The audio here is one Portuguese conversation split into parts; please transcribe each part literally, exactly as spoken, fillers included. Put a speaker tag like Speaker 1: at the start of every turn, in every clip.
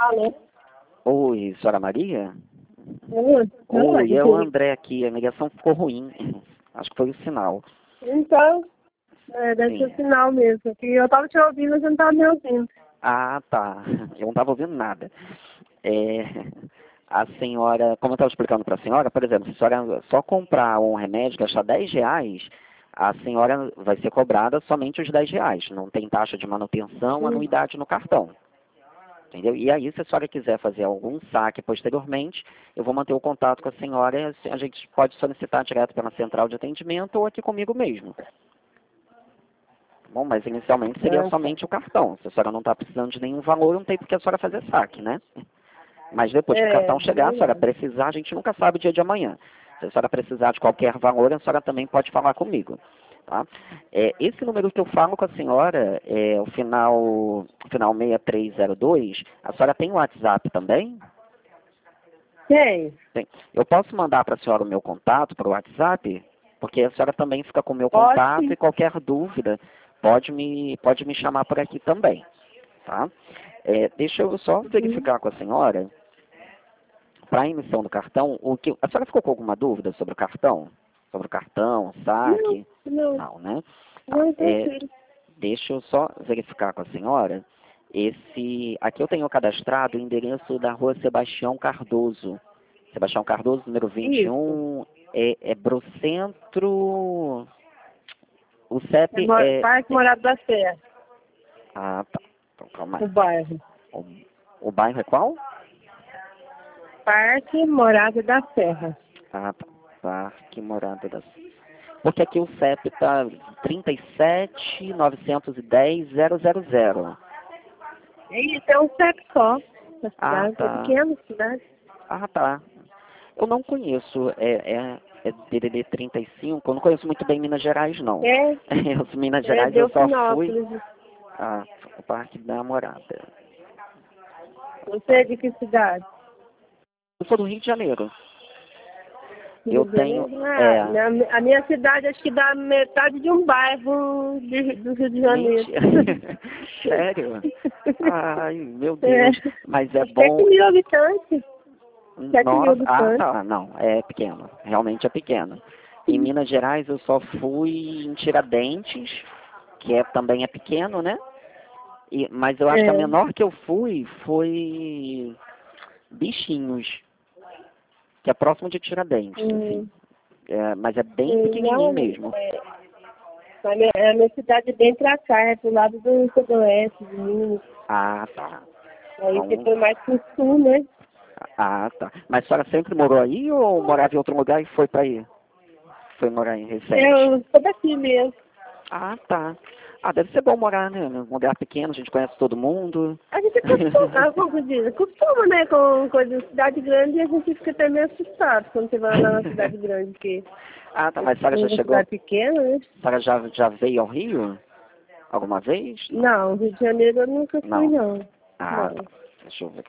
Speaker 1: Alô?
Speaker 2: Oi, senhora Maria?
Speaker 1: Oi,
Speaker 2: Oi, é o André aqui. A ligação ficou ruim. Acho que foi o sinal.
Speaker 1: Então, é, deve ser
Speaker 2: Sim.
Speaker 1: o sinal mesmo. Que eu tava te ouvindo, mas você não tava me ouvindo.
Speaker 2: Ah, tá. Eu não estava ouvindo nada. É, a senhora, como eu estava explicando para a senhora, por exemplo, se a senhora só comprar um remédio, gastar dez reais, a senhora vai ser cobrada somente os dez reais. Não tem taxa de manutenção,
Speaker 1: Hum.
Speaker 2: anuidade no cartão. Entendeu? E aí, se a senhora quiser fazer algum saque posteriormente, eu vou manter o contato com a senhora. A gente pode solicitar direto pela central de atendimento ou aqui comigo mesmo. Bom, mas inicialmente seria
Speaker 1: Ah,
Speaker 2: somente o cartão. Se a senhora não está precisando de nenhum valor, não tem por que a senhora fazer saque, né? Mas depois que o
Speaker 1: é,
Speaker 2: cartão chegar, a senhora
Speaker 1: verdade.
Speaker 2: precisar, a gente nunca sabe o dia de amanhã. Se a senhora precisar de qualquer valor, a senhora também pode falar comigo. Tá? É, esse número que eu falo com a senhora, é o final, o final seis três zero dois, a senhora tem o WhatsApp também?
Speaker 1: Tem.
Speaker 2: Tem. Eu posso mandar para a senhora o meu contato para o WhatsApp? Porque a senhora também fica com o meu
Speaker 1: Pode
Speaker 2: contato
Speaker 1: sim.
Speaker 2: e qualquer dúvida pode me, pode me chamar por aqui também. Tá? É, deixa eu só
Speaker 1: Uhum.
Speaker 2: verificar com a senhora, para a emissão do cartão, o que, a senhora ficou com alguma dúvida sobre o cartão? Sobre o cartão,
Speaker 1: Não,
Speaker 2: saque?
Speaker 1: não.
Speaker 2: Não, né? Tá.
Speaker 1: Não,
Speaker 2: É,
Speaker 1: tranquilo.
Speaker 2: deixa eu só verificar com a senhora. Esse, aqui eu tenho cadastrado o endereço da rua Sebastião Cardoso. Sebastião Cardoso, número vinte e
Speaker 1: Isso.
Speaker 2: um, é, é Brocentro. O
Speaker 1: É
Speaker 2: C E P
Speaker 1: Mo-
Speaker 2: é.
Speaker 1: Parque Morado da Serra,
Speaker 2: Ah, tá. Então calma
Speaker 1: o
Speaker 2: aí.
Speaker 1: bairro.
Speaker 2: O, o bairro é qual?
Speaker 1: Parque Morado da Serra.
Speaker 2: Ah, tá. Parque Morada das. Porque aqui o C E P está trinta e sete novecentos e dez zero zero zero.
Speaker 1: Isso, é um C E P só. A
Speaker 2: Ah,
Speaker 1: cidade é
Speaker 2: tá.
Speaker 1: pequena, a cidade.
Speaker 2: Ah, tá. Eu não conheço. É, é, é D D D trinta e cinco. Eu não conheço muito bem Minas Gerais, não.
Speaker 1: É,
Speaker 2: Os Minas
Speaker 1: é
Speaker 2: Gerais eu só fui.
Speaker 1: Delfinópolis.
Speaker 2: Ah, o Parque da Morada.
Speaker 1: Você é de que cidade?
Speaker 2: Eu sou do Rio de Janeiro.
Speaker 1: Rio
Speaker 2: Eu
Speaker 1: de
Speaker 2: tenho.
Speaker 1: Janeiro? Ah,
Speaker 2: É.
Speaker 1: na- a minha cidade acho que dá metade de um bairro de- do Rio de Janeiro.
Speaker 2: Mentira. Sério? Ai, meu
Speaker 1: É,
Speaker 2: Deus. Mas é
Speaker 1: sete
Speaker 2: bom.
Speaker 1: mil habitantes. Sete mil
Speaker 2: Nossa, ah,
Speaker 1: habitantes.
Speaker 2: tá. Não, é pequeno. Realmente é pequeno. Em Minas Gerais eu só fui em Tiradentes, que é, também é pequeno, né? E, mas eu acho que a
Speaker 1: É.
Speaker 2: menor que eu fui foi Bichinhos, que é próximo de Tiradentes,
Speaker 1: Hum,
Speaker 2: assim. É, mas é bem
Speaker 1: hum,
Speaker 2: pequenininho
Speaker 1: não,
Speaker 2: mesmo.
Speaker 1: é, a, minha, a minha cidade é bem pra cá, é do lado do Sudoeste, de Minas.
Speaker 2: Ah, tá.
Speaker 1: Aí você
Speaker 2: Então,
Speaker 1: foi mais pro sul, né?
Speaker 2: ah, tá. Mas a senhora sempre morou aí ou morava em outro lugar e foi para aí? Foi morar em recente?
Speaker 1: Eu sou daqui mesmo.
Speaker 2: Ah, tá. Ah, deve ser bom morar, né? Num lugar pequeno, a gente conhece todo mundo.
Speaker 1: A gente costuma, como diz, costuma, né, com coisa de cidade grande e a gente fica até meio assustado quando você vai lá na cidade grande, porque
Speaker 2: Ah, tá.
Speaker 1: é
Speaker 2: Mas a senhora já
Speaker 1: uma
Speaker 2: chegou?
Speaker 1: cidade pequena, né?
Speaker 2: A senhora já, já veio ao Rio? Alguma vez? Não.
Speaker 1: Não, Rio de Janeiro eu nunca fui,
Speaker 2: Não.
Speaker 1: não.
Speaker 2: Ah, tá.
Speaker 1: Não.
Speaker 2: Deixa eu ver.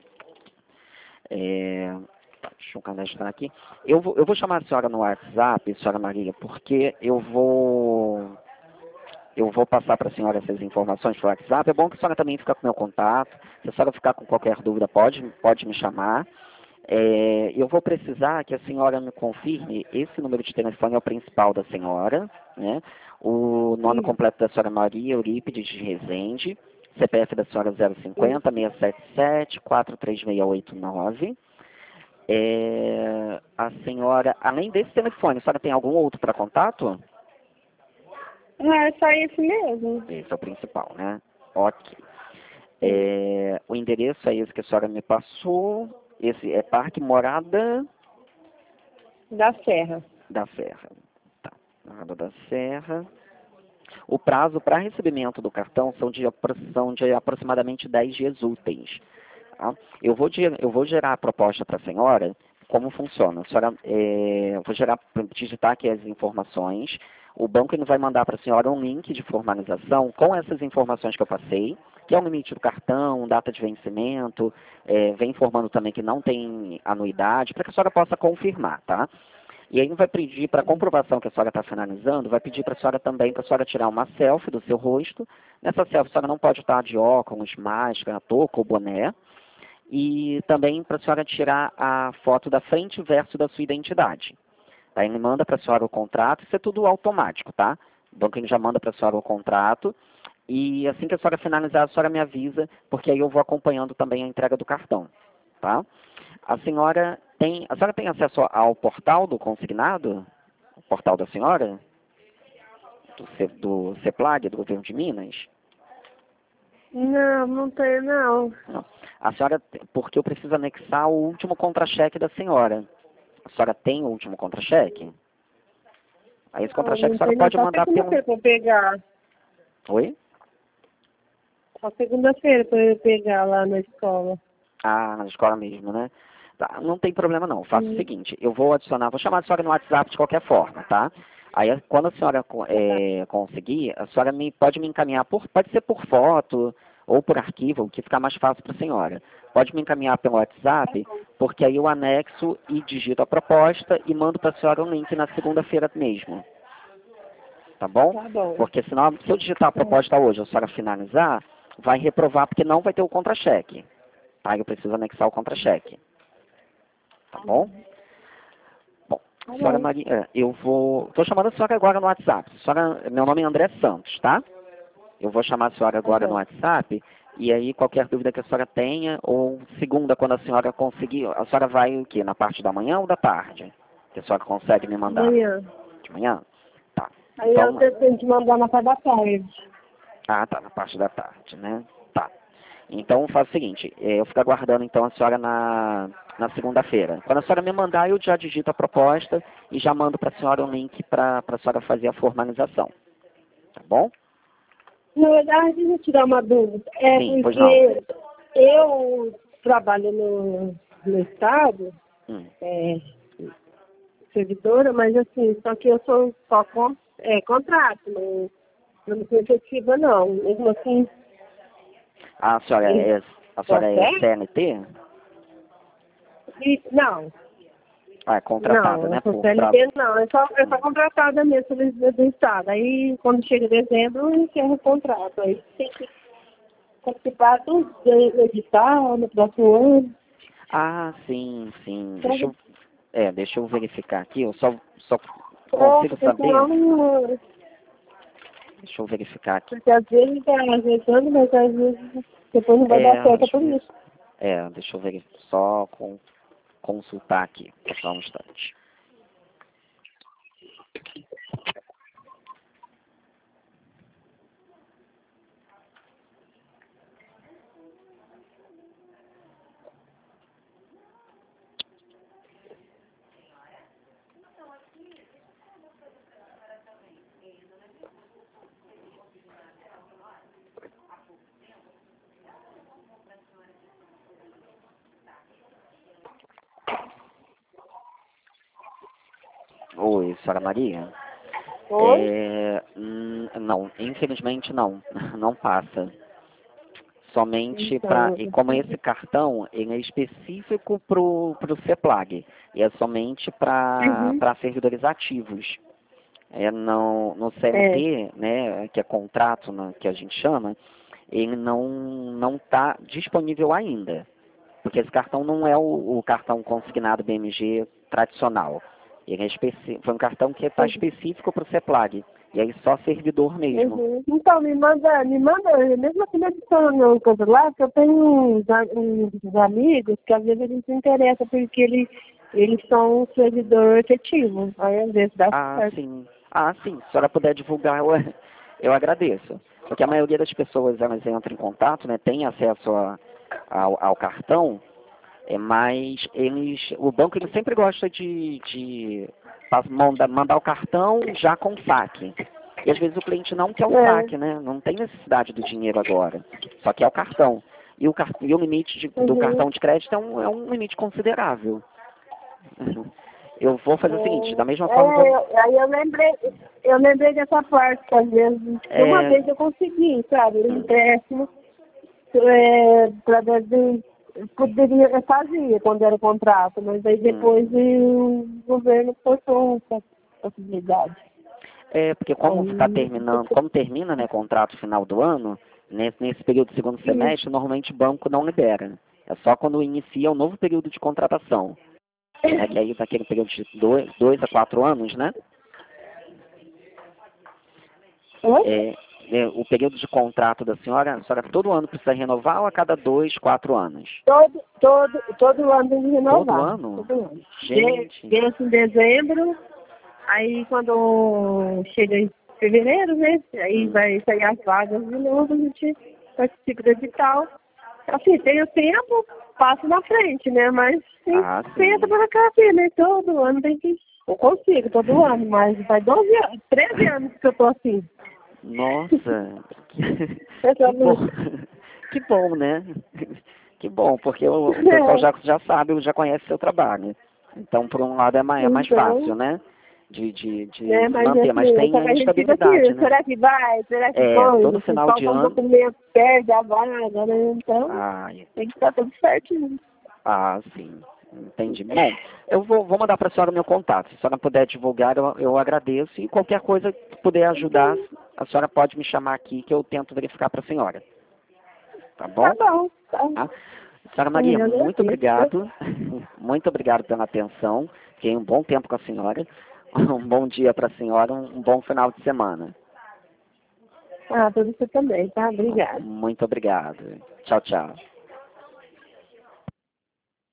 Speaker 2: É, tá, deixa eu cadastrar aqui. Eu vou, eu vou chamar a senhora no WhatsApp, senhora Maria, porque eu vou eu vou passar para a senhora essas informações pelo WhatsApp. É bom que a senhora também fique com o meu contato. Se a senhora ficar com qualquer dúvida, pode, pode me chamar. É, eu vou precisar que a senhora me confirme, esse número de telefone é o principal da senhora, né? O nome
Speaker 1: Isso,
Speaker 2: completo da senhora Maria Eurípides de Rezende, C P F da senhora zero
Speaker 1: isso.
Speaker 2: cinquenta, seiscentos e setenta e sete, quatro três seis oito nove. É, a senhora, além desse telefone, a senhora tem algum outro para contato?
Speaker 1: Ah, é só isso mesmo.
Speaker 2: Esse é o principal, né? Ok.
Speaker 1: Sim.
Speaker 2: É, o endereço é esse que a senhora me passou. Esse é Parque Morada
Speaker 1: Da Serra.
Speaker 2: da Serra. Tá. Morada da Serra. O prazo para recebimento do cartão são de, apro- são de aproximadamente dez dias úteis. Tá? Eu, vou, di- eu vou gerar a proposta para a senhora. Como funciona? A senhora, é, eu vou gerar, digitar aqui as informações. O banco ele vai mandar para a senhora um link de formalização com essas informações que eu passei, que é o limite do cartão, data de vencimento, é, vem informando também que não tem anuidade, para que a senhora possa confirmar, tá? E aí vai pedir para comprovação que a senhora está finalizando, vai pedir para a senhora também para a senhora tirar uma selfie do seu rosto. Nessa selfie a senhora não pode estar de óculos, máscara, touca ou boné. e também para a senhora tirar a foto da frente e verso da sua identidade. Aí ele manda para a senhora o contrato, isso é tudo automático, tá? O banco ele já manda para a senhora o contrato, e assim que a senhora finalizar, a senhora me avisa, porque aí eu vou acompanhando também a entrega do cartão, tá? A senhora tem, a senhora tem acesso ao portal do consignado? O portal da senhora? Do, C, do CEPLAG, do governo de Minas?
Speaker 1: Não, não tem não.
Speaker 2: Não. A senhora, porque eu preciso anexar o último contra-cheque da senhora. A senhora tem o último contra-cheque? Aí esse
Speaker 1: Não,
Speaker 2: contra-cheque
Speaker 1: não
Speaker 2: a senhora
Speaker 1: tem não.
Speaker 2: pode
Speaker 1: Só
Speaker 2: mandar pelo...
Speaker 1: segunda-feira pra eu pegar.
Speaker 2: Oi?
Speaker 1: Só segunda-feira pra eu pegar lá na escola.
Speaker 2: Ah, na escola mesmo, né? Tá, não tem problema não. Faça o
Speaker 1: Sim.
Speaker 2: seguinte, eu vou adicionar, vou chamar a senhora no WhatsApp de qualquer forma, tá? Aí quando a senhora é, conseguir, a senhora me, pode me encaminhar, por, pode ser por foto ou por arquivo, o que ficar mais fácil para a senhora. Pode me encaminhar pelo WhatsApp, porque aí eu anexo e digito a proposta e mando para a senhora um link na segunda-feira mesmo. Tá bom?
Speaker 1: Tá bom.
Speaker 2: Porque senão, se eu digitar a proposta hoje, a senhora finalizar, vai reprovar porque não vai ter o contra-cheque. Tá? Eu preciso anexar o contra-cheque. Tá bom? Bom,
Speaker 1: Tá
Speaker 2: senhora
Speaker 1: bom.
Speaker 2: Maria, eu vou... Estou chamando a senhora agora no WhatsApp. Senhora, meu nome é André Santos, tá? Eu vou chamar a senhora
Speaker 1: Tá
Speaker 2: agora no
Speaker 1: bom.
Speaker 2: WhatsApp e aí qualquer dúvida que a senhora tenha, ou segunda, quando a senhora conseguir, a senhora vai o quê? Na parte da manhã ou da tarde? Que a senhora consegue me mandar?
Speaker 1: Amanhã.
Speaker 2: De manhã? Tá.
Speaker 1: Aí eu
Speaker 2: Então,
Speaker 1: tenho que mandar na parte da tarde.
Speaker 2: ah, tá, na parte da tarde, né? Tá. Então, faz o seguinte, eh, eu fico aguardando, então, a senhora na, na segunda-feira. Quando a senhora me mandar, eu já digito a proposta e já mando para a senhora um link para a senhora fazer a formalização. Tá bom?
Speaker 1: Na verdade, deixa eu tirar uma dúvida. É
Speaker 2: Sim, pois não.
Speaker 1: porque eu trabalho no, no Estado,
Speaker 2: Hum.
Speaker 1: é, servidora, mas assim, só que eu sou só com, é, contrato, não, eu não sou efetiva não. Mesmo assim,
Speaker 2: A senhora
Speaker 1: ele
Speaker 2: é, a senhora é
Speaker 1: consegue?
Speaker 2: C N T?
Speaker 1: E, não,
Speaker 2: Ah, é contratada,
Speaker 1: não,
Speaker 2: né?
Speaker 1: eu sou
Speaker 2: Por, pra,
Speaker 1: C L T não, eu sou, eu sou contratada mesmo do, do Estado. Aí quando chega dezembro, eu encerro o contrato. Aí tem que participar do do edital no próximo ano.
Speaker 2: ah, sim, sim. Deixa
Speaker 1: Sabe?
Speaker 2: eu, é, deixa eu verificar aqui. Eu só, só
Speaker 1: É,
Speaker 2: consigo
Speaker 1: porque
Speaker 2: saber.
Speaker 1: senão,
Speaker 2: Deixa eu verificar aqui.
Speaker 1: porque às vezes tá ajeitando, mas às vezes depois não vai dar
Speaker 2: É,
Speaker 1: certo, é
Speaker 2: deixa
Speaker 1: por
Speaker 2: eu ver.
Speaker 1: isso.
Speaker 2: É, deixa eu ver. Só com, consultar aqui. Só um instante. Oi, senhora Maria.
Speaker 1: Oi?
Speaker 2: É, hum, não, infelizmente não. Não passa. Somente para,
Speaker 1: Então,
Speaker 2: e como esse cartão ele é específico para o CEPLAG, e é somente para
Speaker 1: uhum,
Speaker 2: para servidores ativos. É, no, no
Speaker 1: é,
Speaker 2: C L T, né, que é contrato né, que a gente chama, ele não não está disponível ainda, porque esse cartão não é o, o cartão consignado B M G tradicional. Ele é especi- foi um cartão que está
Speaker 1: uhum,
Speaker 2: específico para o CEPLAG, e aí só servidor mesmo.
Speaker 1: uhum. Então, me manda, me manda, mesmo assim, adiciona o coisa lá, que eu tenho uns, a- uns amigos que às vezes a gente se interessa porque eles, eles são um servidor efetivo. Aí às vezes dá
Speaker 2: Ah,
Speaker 1: certo.
Speaker 2: sim. Ah, sim. Se a senhora puder divulgar, eu, eu agradeço. Porque a maioria das pessoas, elas entram em contato, né, tem acesso a- ao, ao cartão, é, mas eles, o banco ele sempre gosta de, de pas- manda- mandar o cartão já com saque. E às vezes o cliente não quer o
Speaker 1: É,
Speaker 2: saque, né? Não tem necessidade do dinheiro agora. Só quer o cartão. E o, car- e o limite de- do
Speaker 1: uhum.
Speaker 2: cartão de crédito é um, é um limite considerável. Eu vou fazer o seguinte, da mesma
Speaker 1: É,
Speaker 2: forma que eu,
Speaker 1: eu- aí eu lembrei, eu lembrei dessa parte, que às vezes, de uma
Speaker 2: é,
Speaker 1: vez eu consegui, sabe, um
Speaker 2: hum,
Speaker 1: empréstimo, é, através de, poderia, eu fazia quando era contrato, mas aí
Speaker 2: hum.
Speaker 1: depois o governo cortou essa possibilidade.
Speaker 2: É, porque como está
Speaker 1: Aí,
Speaker 2: terminando, como termina, né, contrato final do ano, nesse, nesse período do segundo
Speaker 1: isso,
Speaker 2: semestre, normalmente o banco não libera É só quando inicia um novo período de contratação. É que aí daquele período de dois, dois a quatro anos, né?
Speaker 1: Oi?
Speaker 2: É, é, o período de contrato da senhora, a senhora todo ano precisa renovar ou a cada dois, quatro anos?
Speaker 1: Todo, todo, todo ano tem que renovar.
Speaker 2: Todo ano?
Speaker 1: Todo ano.
Speaker 2: Gente.
Speaker 1: Pensa em dezembro, aí quando chega em fevereiro, né? Aí
Speaker 2: Hum.
Speaker 1: vai sair as vagas de novo, a gente participa do edital. Assim, tem o tempo, passa na frente, né? Mas tem,
Speaker 2: Ah, sim.
Speaker 1: pensa para cá, assim, né? Todo ano tem que. Eu consigo, todo ano, mas faz doze anos, treze anos que eu tô assim.
Speaker 2: Nossa, que,
Speaker 1: Essa
Speaker 2: que bom. Que bom, né? Que bom, porque o, o pessoal já, já sabe, já conhece seu trabalho. Então, por um lado, é mais, é mais
Speaker 1: Então,
Speaker 2: fácil, né? De, de, de
Speaker 1: né,
Speaker 2: se
Speaker 1: mas
Speaker 2: manter, mas
Speaker 1: assim,
Speaker 2: tem
Speaker 1: só
Speaker 2: a
Speaker 1: que a gente fica
Speaker 2: instabilidade,
Speaker 1: assim,
Speaker 2: né?
Speaker 1: será que vai? Será que
Speaker 2: É,
Speaker 1: foi?
Speaker 2: todo
Speaker 1: Se
Speaker 2: final de
Speaker 1: falta um
Speaker 2: ano.
Speaker 1: documento, perde a vaga, né? Então,
Speaker 2: Ai,
Speaker 1: tem que estar tudo certinho.
Speaker 2: ah, sim. Entendi. Bom, eu vou, vou mandar para a senhora o meu contato. Se a senhora puder divulgar, eu, eu agradeço. E qualquer coisa que puder ajudar, a senhora pode me chamar aqui que eu tento verificar para a senhora. Tá
Speaker 1: Tá
Speaker 2: bom?
Speaker 1: bom, tá.
Speaker 2: Tá? Senhora Maria,
Speaker 1: Eu
Speaker 2: muito
Speaker 1: agradeço.
Speaker 2: obrigado. Muito obrigado pela atenção. Fiquei um bom tempo com a senhora. Um bom dia para a senhora, um um bom final de semana.
Speaker 1: Ah, pra você também, tá? Obrigada.
Speaker 2: Muito obrigado. Tchau, tchau.